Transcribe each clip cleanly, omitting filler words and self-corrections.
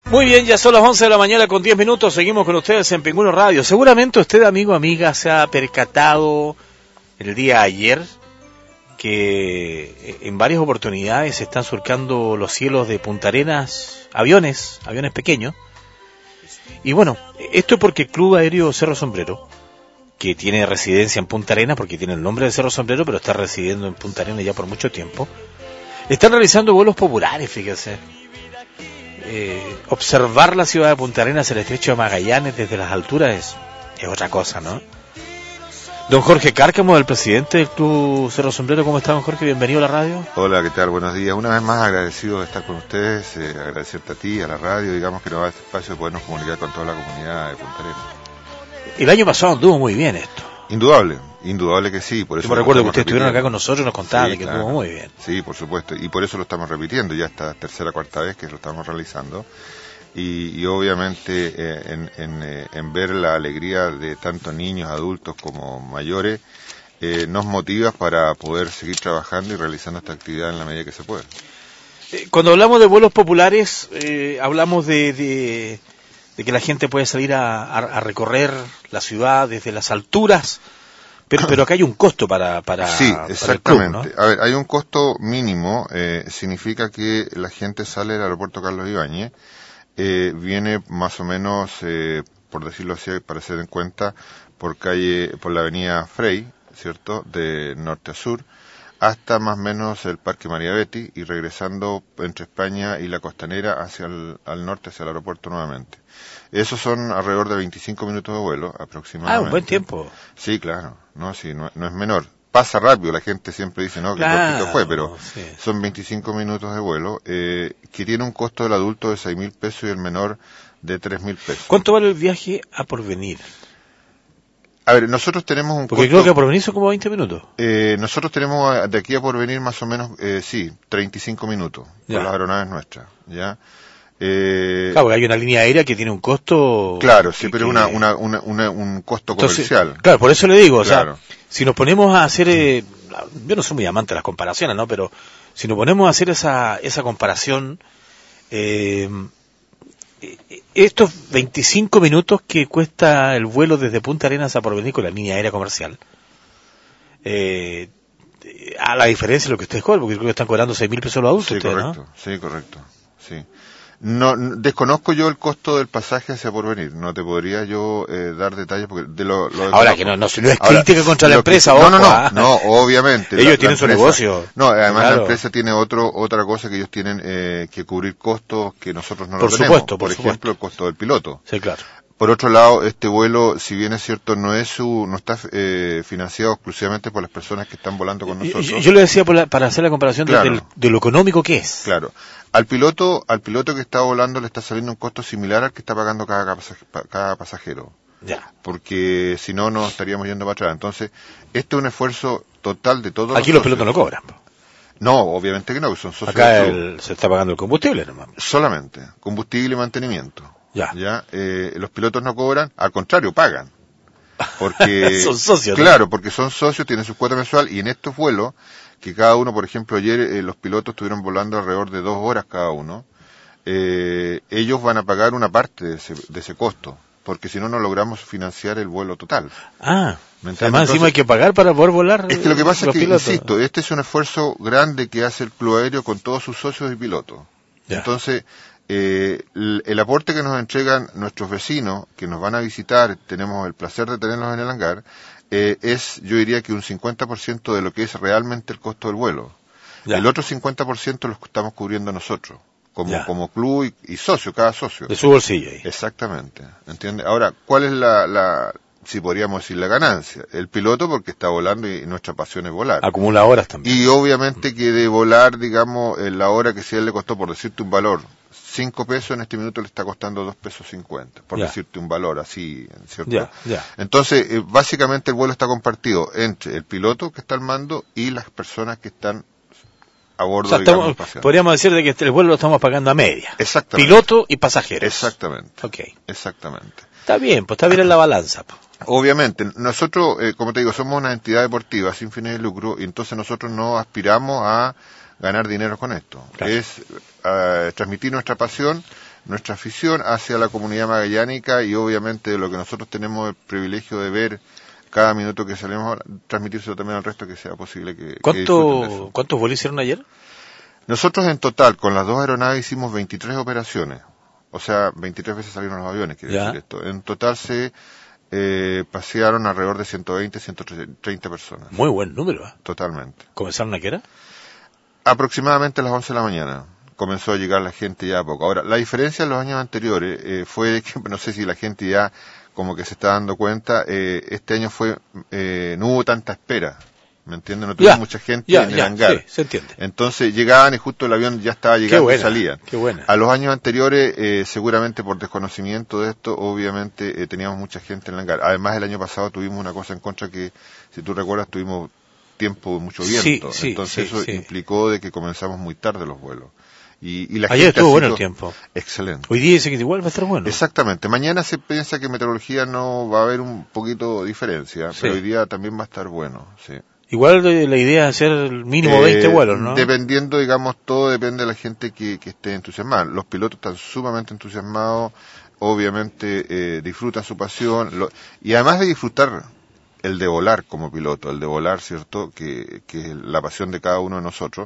Muy bien, ya son las 11 de la mañana con 10 minutos, seguimos con ustedes en Pingüino Radio. Seguramente usted, amigo, amiga, se ha percatado el día ayer que en varias oportunidades se están surcando los cielos de Punta Arenas aviones pequeños. Y bueno, esto es porque el Club Aéreo Cerro Sombrero, que tiene residencia en Punta Arenas, porque tiene el nombre de Cerro Sombrero, pero está residiendo en Punta Arenas ya por mucho tiempo, están realizando vuelos populares, fíjense. Observar la ciudad de Punta Arenas, el estrecho de Magallanes desde las alturas es otra cosa, ¿no? Don Jorge Cárcamo, el presidente del Club Cerro Sombrero, ¿cómo está, don Jorge? Bienvenido a la radio. Hola, ¿qué tal? Buenos días. Una vez más agradecido de estar con ustedes, agradecerte a ti, a la radio, digamos que nos da este espacio de podernos comunicar con toda la comunidad de Punta Arenas. El año pasado anduvo muy bien esto. Indudable que sí. Por eso yo me recuerdo que ustedes estuvieron acá con nosotros y nos contaban que claro, estuvo muy bien. Sí, por supuesto, y por eso lo estamos repitiendo, ya esta tercera, cuarta vez que lo estamos realizando. Y obviamente en ver la alegría de tanto niños, adultos como mayores, nos motiva para poder seguir trabajando y realizando esta actividad en la medida que se pueda. Cuando hablamos de vuelos populares, hablamos de que la gente puede salir a recorrer la ciudad desde las alturas, pero acá hay un costo para sí, exactamente. Para el club, ¿no? A ver, hay un costo mínimo, significa que la gente sale del aeropuerto Carlos Ibáñez, viene más o menos, por decirlo así, para hacer en cuenta, por la avenida Frey, ¿cierto?, de norte a sur, hasta más o menos el Parque María Betty, y regresando entre España y la Costanera hacia al norte, hacia el aeropuerto nuevamente. Esos son alrededor de 25 minutos de vuelo, aproximadamente. Un buen tiempo. Sí, claro, no es menor. Pasa rápido, la gente siempre dice, no, que cortito fue, pero sí. Son 25 minutos de vuelo, que tiene un costo del adulto de 6.000 pesos y el menor de 3.000 pesos. ¿Cuánto vale el viaje a Porvenir? A ver, nosotros tenemos un Porque creo que a Porvenir son como 20 minutos. Nosotros tenemos de aquí a Porvenir más o menos, 35 minutos, ya, con las aeronaves nuestras, ¿ya? Claro, porque hay una línea aérea que tiene un costo... Claro, sí, pero es un costo comercial. Entonces, claro, por eso le digo, claro. O sea, si nos ponemos a hacer... yo no soy muy amante de las comparaciones, ¿no? Pero si nos ponemos a hacer esa comparación, estos 25 minutos que cuesta el vuelo desde Punta Arenas a Porvenir con la línea aérea comercial, a la diferencia de lo que ustedes cobran, porque creo que están cobrando 6.000 pesos los adultos, sí, ustedes, correcto, ¿no? Sí, correcto, sí. No, desconozco yo el costo del pasaje hacia Porvenir, no te podría yo dar detalles porque ahora que no es crítica contra la empresa, no, obviamente ellos tienen su negocio. No, además claro. La empresa tiene otra cosa que ellos tienen que cubrir costos que nosotros no lo tenemos, por ejemplo el costo del piloto. Sí, claro. Por otro lado, este vuelo, si bien es cierto, no está financiado exclusivamente por las personas que están volando con nosotros. Yo le decía para hacer la comparación claro. de lo económico que es. Claro. Al piloto que está volando le está saliendo un costo similar al que está pagando cada pasajero. Ya. Porque si no, nos estaríamos yendo para atrás. Entonces, este es un esfuerzo total de todos. Aquí los pilotos no cobran. No, obviamente que no, son socios. Acá se está pagando el combustible, nomás. Solamente, combustible y mantenimiento. Ya. Los pilotos no cobran, al contrario, pagan. Porque son socios. Claro, ¿no? Porque son socios, tienen su cuota mensual, y en estos vuelos, que cada uno, por ejemplo, ayer los pilotos estuvieron volando alrededor de 2 horas cada uno, ellos van a pagar una parte de ese costo, porque si no, no logramos financiar el vuelo total. Además encima hay que pagar para poder volar. Es que lo que pasa es que, pilotos. Insisto, este es un esfuerzo grande que hace el Club Aéreo con todos sus socios y pilotos. Ya. Entonces, el aporte que nos entregan nuestros vecinos que nos van a visitar, tenemos el placer de tenerlos en el hangar, yo diría que un 50% de lo que es realmente el costo del vuelo. Ya. El otro 50% lo estamos cubriendo nosotros, como club y socio, cada socio. De su bolsillo. Ahí. Exactamente, ¿entiende? Ahora, ¿cuál es si podríamos decir la ganancia? El piloto porque está volando y nuestra pasión es volar. Acumula horas también. Y obviamente que de volar, digamos, la hora que si a él le costó, por decirte un valor, 5 pesos, en este minuto le está costando 2 pesos 50, por decirte un valor así, ¿cierto? Entonces, básicamente el vuelo está compartido entre el piloto que está al mando y las personas que están a bordo, digamos, podríamos decir de que el vuelo lo estamos pagando a media. Exactamente. Piloto y pasajeros. Exactamente. Okay. Exactamente. Está bien, pues está bien en la balanza. Obviamente, nosotros, como te digo, somos una entidad deportiva sin fines de lucro, y entonces nosotros no aspiramos a ganar dinero con esto. Claro. Es transmitir nuestra pasión nuestra afición hacia la comunidad magallánica y obviamente lo que nosotros tenemos el privilegio de ver cada minuto que salimos, transmitírselo también al resto, que sea posible que disfruten de eso. ¿Cuántos vuelos hicieron ayer? Nosotros en total, con las dos aeronaves, hicimos 23 operaciones. O sea, 23 veces salieron los aviones, quiere decir esto. En total se pasearon alrededor de 120, 130 personas. Muy buen número, ¿eh? Totalmente. ¿Comenzaron a qué hora? Aproximadamente a las 11 de la mañana. Comenzó a llegar la gente ya a poco. Ahora, la diferencia en los años anteriores fue que, no sé si la gente ya como que se está dando cuenta, este año no hubo tanta espera. ¿Me entiendes? No tuvo mucha gente en el hangar. Sí, se entiende. Entonces llegaban y justo el avión ya estaba llegando y salían. Qué buena. A los años anteriores, seguramente por desconocimiento de esto, obviamente teníamos mucha gente en el hangar. Además, el año pasado tuvimos una cosa en contra que, si tú recuerdas, tuvimos tiempo de mucho viento. Entonces eso implicó de que comenzamos muy tarde los vuelos. Y la ayer gente estuvo bueno el tiempo. Excelente. Hoy día dice que igual va a estar bueno. Exactamente. Mañana se piensa que meteorología no va a haber un poquito de diferencia, pero hoy día también va a estar bueno, sí. Igual la idea es hacer mínimo 20 vuelos, ¿no? Dependiendo, digamos, todo depende de la gente que esté entusiasmada. Los pilotos están sumamente entusiasmados, obviamente disfrutan su pasión, y además de disfrutar el de volar como piloto, el de volar, ¿cierto?, que es la pasión de cada uno de nosotros,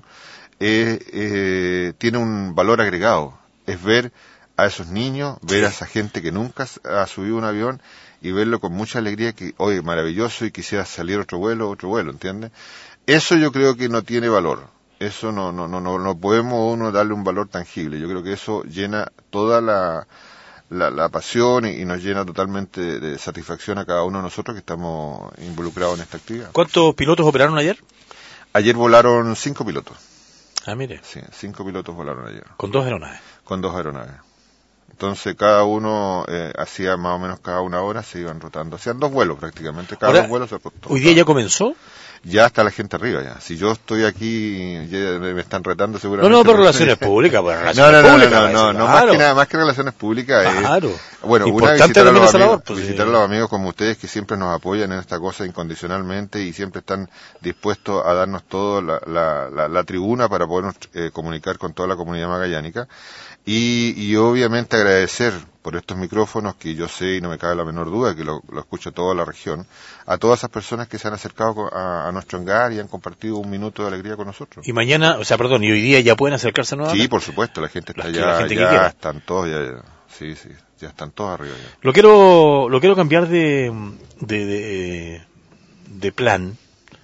tiene un valor agregado. Es ver a esos niños, ver a esa gente que nunca ha subido un avión y verlo con mucha alegría, que, oye, maravilloso y quisiera salir otro vuelo, ¿entiendes? Eso yo creo que no tiene valor. Eso no podemos uno darle un valor tangible. Yo creo que eso llena toda la pasión y nos llena totalmente de satisfacción a cada uno de nosotros que estamos involucrados en esta actividad. ¿Cuántos pilotos operaron ayer? Ayer volaron 5 pilotos. Ah, mire. Sí, 5 pilotos volaron ayer. ¿Con 2 aeronaves? Con 2 aeronaves. Entonces cada uno hacía más o menos cada una hora, se iban rotando. Hacían 2 vuelos prácticamente, cada 2 vuelos se rotó. ¿Hoy día ya comenzó? Ya está la gente arriba ya. Si yo estoy aquí, ya me están retando seguramente. No, pero relaciones públicas, pues relaciones públicas. No, más que relaciones públicas. Claro. Bueno, importante una visitar a los amigos como ustedes que siempre nos apoyan en esta cosa incondicionalmente y siempre están dispuestos a darnos toda la tribuna para podernos comunicar con toda la comunidad magallánica. Y obviamente agradecer por estos micrófonos que yo sé y no me cabe la menor duda que lo escucha toda la región, a todas esas personas que se han acercado a nuestro hangar y han compartido un minuto de alegría con nosotros. Y mañana, y hoy día ya pueden acercarse nuevamente. Sí, por supuesto, la gente está ya están todos ya están todos arriba ya. Lo quiero cambiar de plan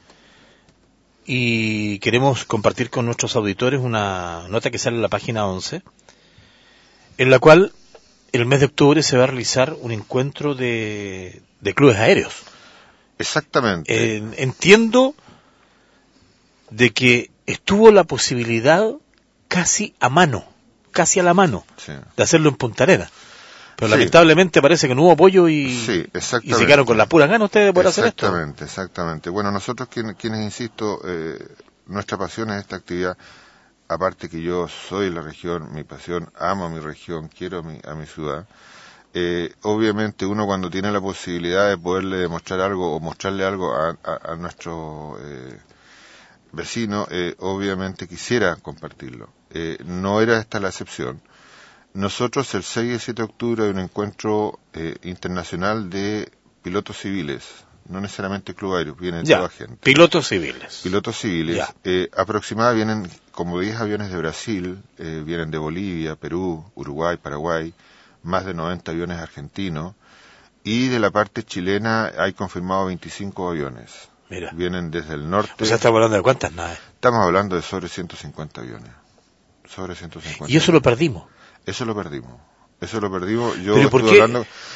y queremos compartir con nuestros auditores una nota que sale en la página 11 en la cual el mes de octubre se va a realizar un encuentro de clubes aéreos. Exactamente. Entiendo de que estuvo la posibilidad casi a la mano, de hacerlo en Punta Arenas. Pero lamentablemente parece que no hubo apoyo y se quedaron con las puras ganas ustedes de poder hacer esto. Exactamente. Bueno, nosotros quienes insisto, nuestra pasión es esta actividad. Aparte que yo soy la región, mi pasión, amo a mi región, quiero a mi ciudad. Obviamente uno cuando tiene la posibilidad de poderle demostrar algo o mostrarle algo a nuestro vecino, obviamente quisiera compartirlo. No era esta la excepción. Nosotros el 6 y el 7 de octubre hay un encuentro internacional de pilotos civiles. No necesariamente club aéreo, vienen toda gente. Pilotos civiles. Aproximadamente vienen como 10 aviones de Brasil, vienen de Bolivia, Perú, Uruguay, Paraguay, más de 90 aviones argentinos, y de la parte chilena hay confirmado 25 aviones. Mira. Vienen desde el norte. O sea, ¿estamos hablando de cuántas naves? Estamos hablando de sobre 150 aviones. ¿Y eso lo perdimos? Eso lo perdimos. Yo ¿pero por qué?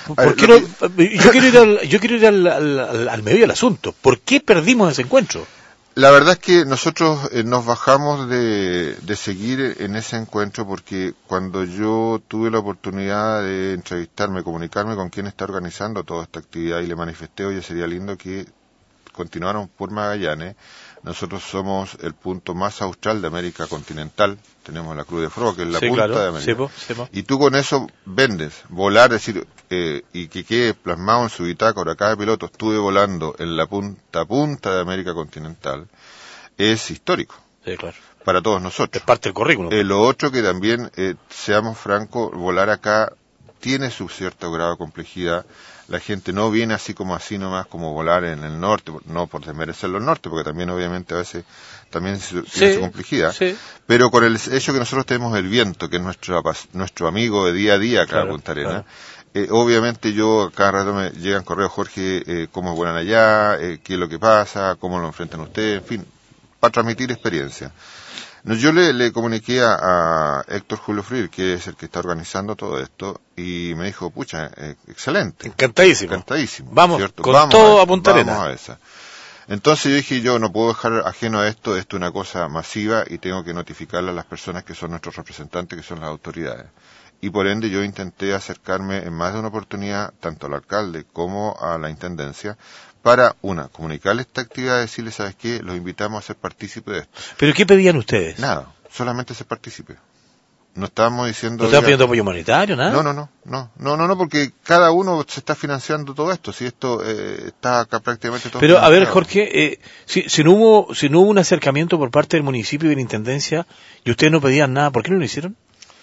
Yo quiero ir al medio del asunto. ¿Por qué perdimos ese encuentro? La verdad es que nosotros nos bajamos de seguir en ese encuentro porque cuando yo tuve la oportunidad de comunicarme con quien está organizando toda esta actividad y le manifesté, oye, sería lindo que continuaran por Magallanes. Nosotros somos el punto más austral de América continental. Tenemos la Cruz de Fro, que es la punta de América. Y tú con eso vendes, volar, decir, y que quede plasmado en su bitácora cada piloto, estuve volando en la punta de América continental, es histórico. Sí, claro. para todos nosotros. Es parte del currículum. Lo otro que también, seamos francos, volar acá tiene su cierto grado de complejidad. La gente no viene así nomás como volar en el norte, no por desmerecer los norte, porque también obviamente a veces también tiene su complejidad, pero con el hecho que nosotros tenemos el viento, que es nuestro amigo de día a día acá en Punta Arenas, obviamente yo cada rato me llegan correos, Jorge, cómo vuelan allá, qué es lo que pasa, cómo lo enfrentan ustedes, en fin, para transmitir experiencia. Yo le comuniqué a Héctor Julio Freire, que es el que está organizando todo esto, y me dijo, pucha, excelente. Encantadísimo. Vamos, con todo a Punta Arenas. Vamos a esa. Entonces yo dije, yo no puedo dejar ajeno a esto es una cosa masiva y tengo que notificarle a las personas que son nuestros representantes, que son las autoridades. Y por ende yo intenté acercarme en más de una oportunidad, tanto al alcalde como a la intendencia, para, comunicarle esta actividad, decirle, ¿sabes qué? Los invitamos a ser partícipes de esto. ¿Pero qué pedían ustedes? Nada, solamente ser partícipes. No estábamos diciendo... ¿No estaban pidiendo apoyo humanitario, nada? No, porque cada uno se está financiando todo esto, si esto está acá prácticamente todo... Pero, a ver, Jorge, si no hubo un acercamiento por parte del municipio y de la intendencia, y ustedes no pedían nada, ¿por qué no lo hicieron?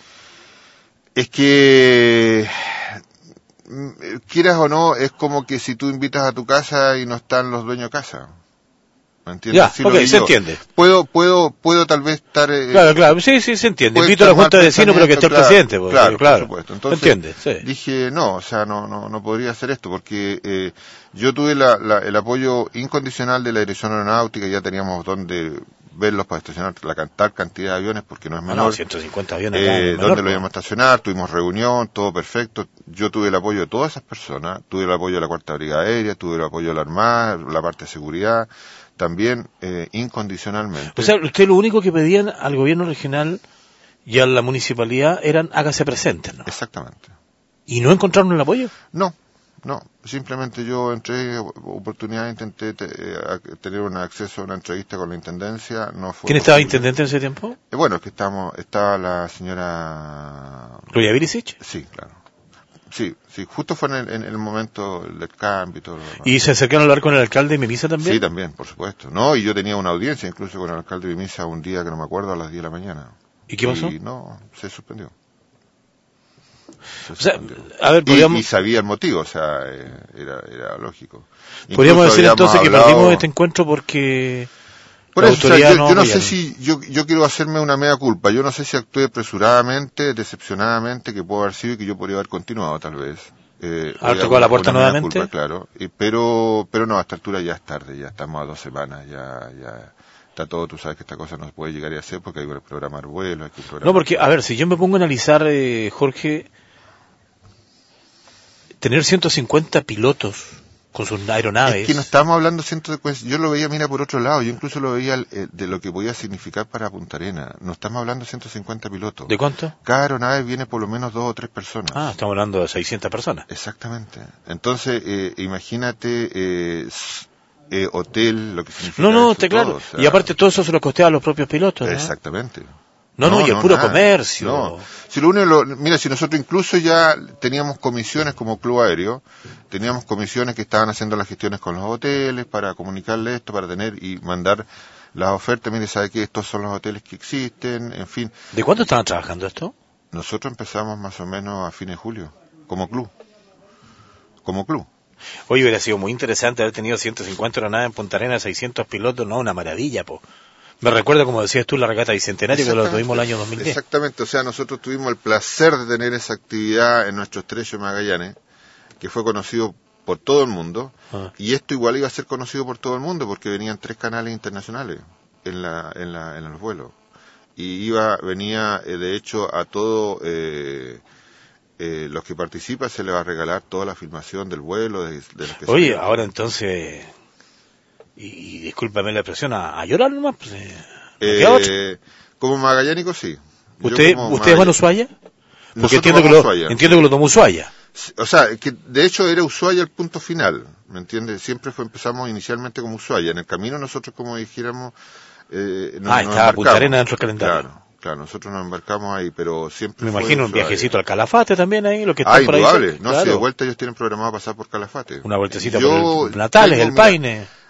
Es que... quieras o no, es como que si tú invitas a tu casa y no están los dueños de casa. ¿Me entiendes? Ya, ok, se entiende. Puedo tal vez estar... Claro, sí, se entiende. Invito a la Junta de Vecinos, pero que esté el presidente. Pues, claro, por supuesto. Entonces, ¿se entiende? Sí. Dije, no podría hacer esto, porque yo tuve el apoyo incondicional de la Dirección Aeronáutica, ya teníamos donde verlos para estacionar la tal cantidad de aviones, porque no es menor. 150 aviones. Donde lo íbamos a estacionar, tuvimos reunión, todo perfecto. Yo tuve el apoyo de todas esas personas, tuve el apoyo de la Cuarta Brigada Aérea, tuve el apoyo de la Armada, la parte de seguridad, también incondicionalmente. O sea, usted lo único que pedían al gobierno regional y a la municipalidad eran hágase presentes, ¿no? Exactamente. ¿Y no encontraron el apoyo? No, simplemente yo entré oportunidad, intenté tener un acceso a una entrevista con la intendencia, no fue. ¿Quién estaba intendente en ese tiempo? Bueno, es que estaba la señora... ¿Gloria Vilicic? Sí, claro. Sí, justo fue en el momento del cambio y todo lo demás. ¿Y se acercaron a hablar con el alcalde de Mimisa también? Sí, también, por supuesto. No, y yo tenía una audiencia incluso con el alcalde de Mimisa un día que no me acuerdo, a las 10 de la mañana. ¿Y qué pasó? Y no, se suspendió. O sea, a ver, y sabía el motivo, o sea, era lógico. Podríamos decir entonces que perdimos este encuentro porque... Por eso, o sea, yo no sé si, yo quiero hacerme una mea culpa, yo no sé si actué apresuradamente, decepcionadamente, que puedo haber sido y que yo podría haber continuado tal vez. ¿Ahora tocó a la puerta nuevamente? Culpa, claro, pero no, a esta altura ya es tarde, ya estamos a 2 semanas, ya está todo, tú sabes que esta cosa no se puede llegar a hacer porque hay que programar vuelos, hay que programar... No, porque, a ver, si yo me pongo a analizar, Jorge, tener 150 pilotos con sus aeronaves... Es que no estamos hablando yo lo veía, mira, por otro lado, yo incluso lo veía de lo que podía significar para Punta Arenas. No estamos hablando de 150 pilotos. ¿De cuánto? Cada aeronave viene por lo menos 2 o 3 personas. Ah, estamos hablando de 600 personas. Exactamente. Entonces, imagínate, hotel, lo que significa... No, está claro. O sea, y aparte todo eso se lo costea a los propios pilotos, ¿no? Exactamente. No, y el puro comercio. No. Si mira, si nosotros incluso ya teníamos comisiones como Club Aéreo, teníamos comisiones que estaban haciendo las gestiones con los hoteles para comunicarle esto, para tener y mandar las ofertas. Mire, sabe que estos son los hoteles que existen, en fin. ¿De cuánto estaban trabajando esto? Nosotros empezamos más o menos a fines de julio, como club. Oye, hubiera sido muy interesante haber tenido 150 aeronaves en Punta Arenas, 600 pilotos, no, una maravilla, po. Me recuerda, como decías tú, la regata Bicentenario, que lo tuvimos el año 2010. Exactamente, o sea, nosotros tuvimos el placer de tener esa actividad en nuestro estrecho de Magallanes, que fue conocido por todo el mundo, y esto igual iba a ser conocido por todo el mundo, porque venían 3 canales internacionales en los vuelos. Y venía, de hecho, a todos los que participan se les va a regalar toda la filmación del vuelo. De los que Oye, ahora entonces... Y discúlpame la expresión, a llorar nomás. Pues, como magallánico, sí. ¿Usted va a Ushuaia? Porque entiendo que lo tomó Ushuaia. O sea, que de hecho era Ushuaia el punto final, ¿me entiendes? Siempre empezamos inicialmente como Ushuaia. En el camino nosotros, como dijéramos... estaba Punta Arenas dentro del calendario. Claro, nosotros nos embarcamos ahí, pero siempre... Me imagino un viajecito al Calafate también ahí, lo que está por ahí. Indudable. No, claro. Si de vuelta ellos tienen programado pasar por Calafate. Una vueltecita por el Natales, el Paine.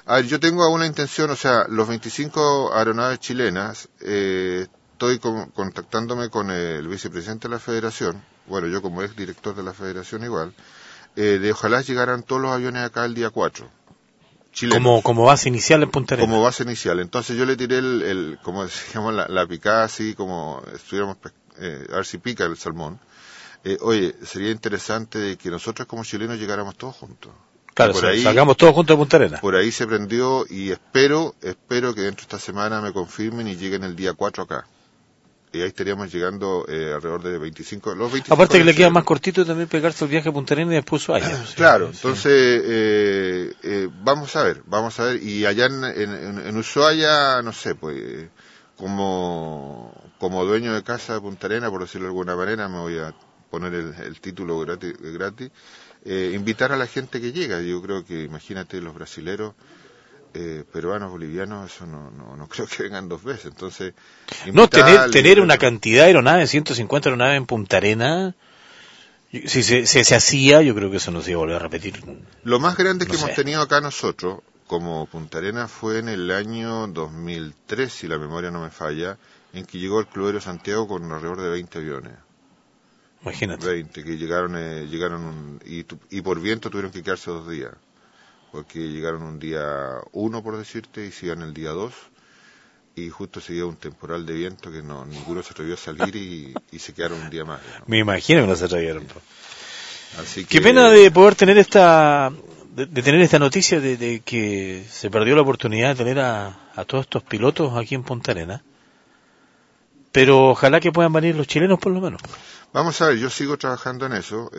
A ver, yo tengo una intención, o sea, los 25 aeronaves chilenas, estoy contactándome con el vicepresidente de la Federación, bueno, yo como ex director de la Federación igual, de ojalá llegaran todos los aviones acá el día 4. Como base inicial en Punta Arenas. Como base inicial. Entonces yo le tiré como decíamos, la picada así, como estuviéramos, a ver si pica el salmón. Oye, sería interesante de que nosotros como chilenos llegáramos todos juntos. Claro, salgamos todos juntos de Punta Arenas. Por ahí se prendió y espero que dentro de esta semana me confirmen y lleguen el día 4 acá. Y ahí estaríamos llegando alrededor de 25. Aparte que le queda más cortito también pegarse el viaje a Punta Arenas y después Ushuaia. Claro, entonces vamos a ver. Y allá en Ushuaia, no sé, pues como dueño de casa de Punta Arenas, por decirlo de alguna manera, me voy a poner el título gratis. Invitar a la gente que llega. Yo creo que, imagínate, los brasileros, peruanos, bolivianos, eso no creo que vengan dos veces. Entonces, no, tener una cantidad de aeronaves, 150 aeronaves en Punta Arenas, si se hacía, yo creo que eso no se iba a volver a repetir. Lo más grande que hemos tenido acá nosotros, como Punta Arenas, fue en el año 2003, si la memoria no me falla, en que llegó el Club Aéreo Santiago con alrededor de 20 aviones. Imagínate. 20, que llegaron y por viento tuvieron que quedarse 2 días. Porque llegaron un día 1, por decirte, y se iban el día 2, y justo se dio un temporal de viento que ninguno se atrevió a salir y se quedaron un día más, ¿no? Me imagino que no se atrevieron. Así que... Qué pena de poder tener esta noticia de que se perdió la oportunidad de tener a todos estos pilotos aquí en Punta Arenas. Pero ojalá que puedan venir los chilenos por lo menos. Vamos a ver, yo sigo trabajando en eso,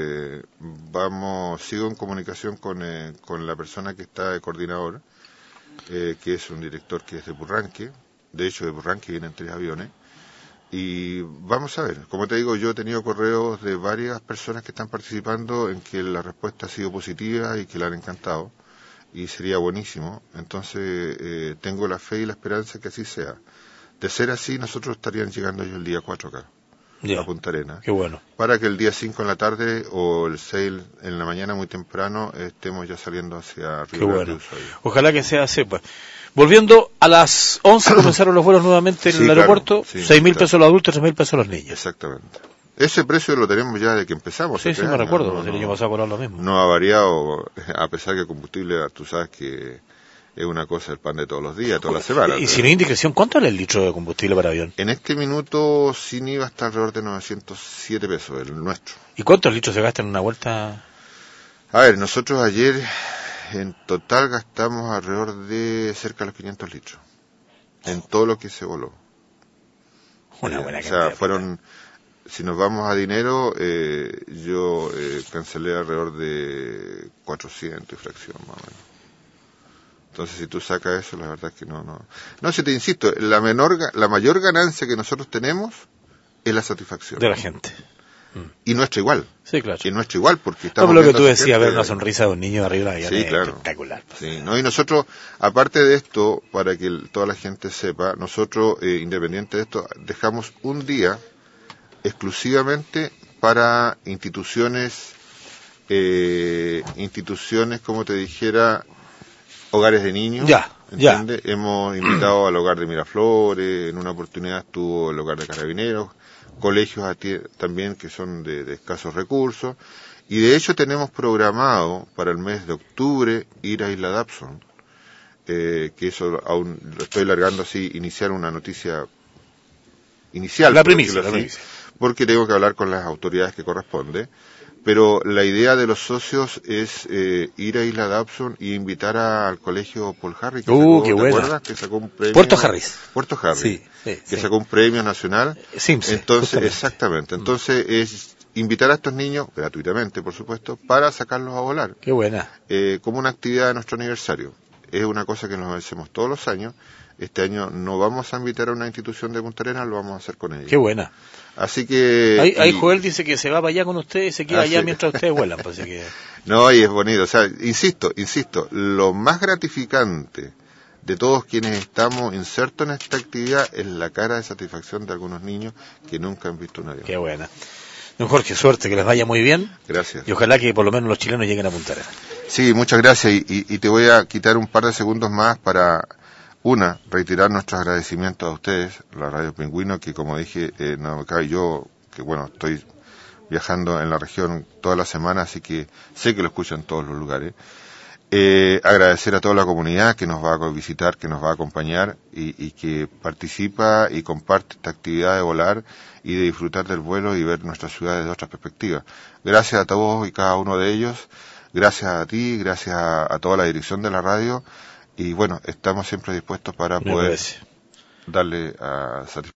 sigo en comunicación con la persona que está de coordinador, que es un director que es de Purranque, de hecho de Purranque vienen 3 aviones, y vamos a ver, como te digo, yo he tenido correos de varias personas que están participando en que la respuesta ha sido positiva y que le han encantado, y sería buenísimo, entonces tengo la fe y la esperanza que así sea. De ser así, nosotros estarían llegando ellos el día 4 acá. A Punta Arenas. Qué bueno. Para que el día 5 en la tarde o el 6 en la mañana muy temprano estemos ya saliendo hacia Río Grande. Bueno. Ojalá que sea así, pues. Volviendo a las 11 comenzaron los vuelos nuevamente en el aeropuerto, claro, 6.000 pesos los adultos, 3.000 pesos los niños. Exactamente. Ese precio lo tenemos ya desde que empezamos. Sí, me recuerdo, el año pasado por lo mismo. No ha variado, a pesar que el combustible, tú sabes que es una cosa el pan de todos los días, todas las semanas. Y sin indiscreción, ¿cuánto es el litro de combustible para avión? En este minuto, sin IVA, está alrededor de 907 pesos, el nuestro. ¿Y cuántos litros se gastan en una vuelta? A ver, nosotros ayer en total gastamos alrededor de cerca de los 500 litros. En todo lo que se voló. Una buena cantidad. O sea, fueron, si nos vamos a dinero, yo cancelé alrededor de 400 y fracción más o menos. Entonces, si tú sacas eso, la verdad es que no. No, si te insisto, la mayor ganancia que nosotros tenemos es la satisfacción. De la gente. Y nuestra igual. Sí, claro. Y nuestra igual, porque estamos... No, lo que tú decías, ver una sonrisa de un niño arriba de la sí, claro. Espectacular. Sí, ¿no? Y nosotros, aparte de esto, para que toda la gente sepa, nosotros, independiente de esto, dejamos un día exclusivamente para instituciones, como te dijera, hogares de niños. Ya. Hemos invitado al hogar de Miraflores, en una oportunidad estuvo el hogar de Carabineros, colegios también que son de escasos recursos, y de hecho tenemos programado para el mes de octubre ir a Isla Dobson, que eso aún lo estoy largando así, iniciar una noticia inicial. La primicia. Porque tengo que hablar con las autoridades que corresponde. Pero la idea de los socios es ir a Isla Dobson y invitar al colegio Paul Harris. Qué bueno. Que sacó un premio. Puerto Harris. Sí, que sacó un premio nacional. Simpson, entonces, justamente. exactamente. Entonces es invitar a estos niños, gratuitamente por supuesto, para sacarlos a volar. Qué buena. Como una actividad de nuestro aniversario. Es una cosa que nos hacemos todos los años. Este año no vamos a invitar a una institución de Punta Arenas, lo vamos a hacer con ellos. Qué buena. Así que... Ahí Joel dice que se va para allá con ustedes y se queda allá mientras ustedes vuelan. Pues, que... No, y es bonito. O sea, insisto, lo más gratificante de todos quienes estamos insertos en esta actividad es la cara de satisfacción de algunos niños que nunca han visto un avión. Qué buena. Don Jorge, suerte, que les vaya muy bien. Gracias. Y ojalá que por lo menos los chilenos lleguen a Punta Arenas. Sí, muchas gracias y te voy a quitar un par de segundos más para, reiterar nuestros agradecimientos a ustedes, la Radio Pingüino, que como dije, no me cabe yo, que bueno, estoy viajando en la región toda la semana, así que sé que lo escucho en todos los lugares. Agradecer a toda la comunidad que nos va a visitar, que nos va a acompañar y que participa y comparte esta actividad de volar y de disfrutar del vuelo y ver nuestras ciudades de otras perspectivas. Gracias a todos y cada uno de ellos, gracias a ti, gracias a toda la dirección de la radio y bueno, estamos siempre dispuestos para poder darle a satisfacción